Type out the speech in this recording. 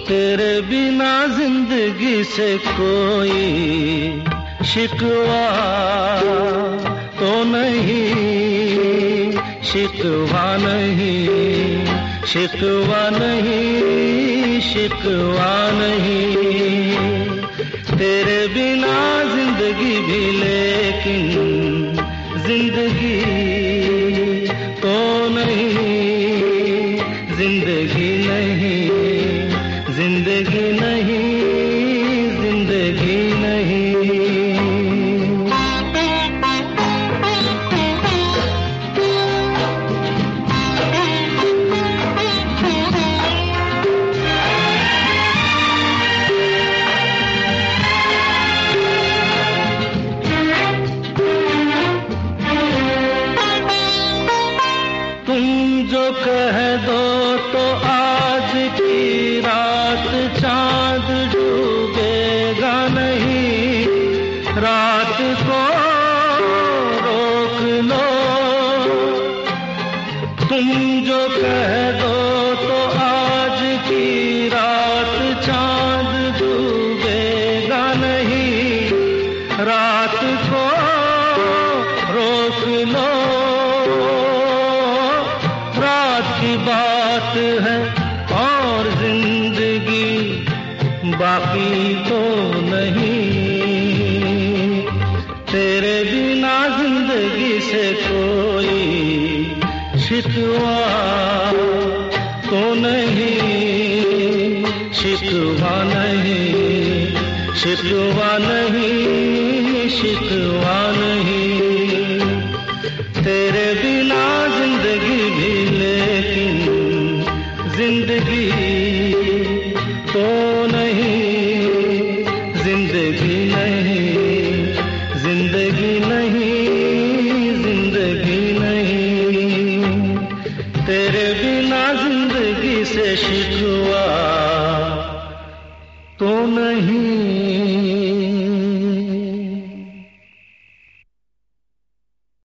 तेरे बिना जिंदगी से कोई शिकवा तो नहीं, शिकवा नहीं, शिकवा नहीं, शिकवा नहीं। तेरे बिना जिंदगी भी लेकिन जिंदगी तो नहीं, जिंदगी नहीं, जिंदगी नहीं, जिंदगी नहीं। तुम जो कह दो तो आज की रात चांद डूबेगा नहीं, रात को रोक लो। तुम जो कह दो तो आज की रात चांद डूबेगा नहीं, रात को रोक लो। रात की बात है और जिंदगी बाकी तो नहीं। तेरे बिना जिंदगी से कोई शिकवा तो नहीं, शिकवा नहीं, शिकवा नहीं, शिकवा नहीं। तेरे बिना जिंदगी भी लेकिन जिंदगी तो नहीं, जिंदगी नहीं, जिंदगी नहीं, जिंदगी नहीं। तेरे बिना जिंदगी से शिकवा तो नहीं।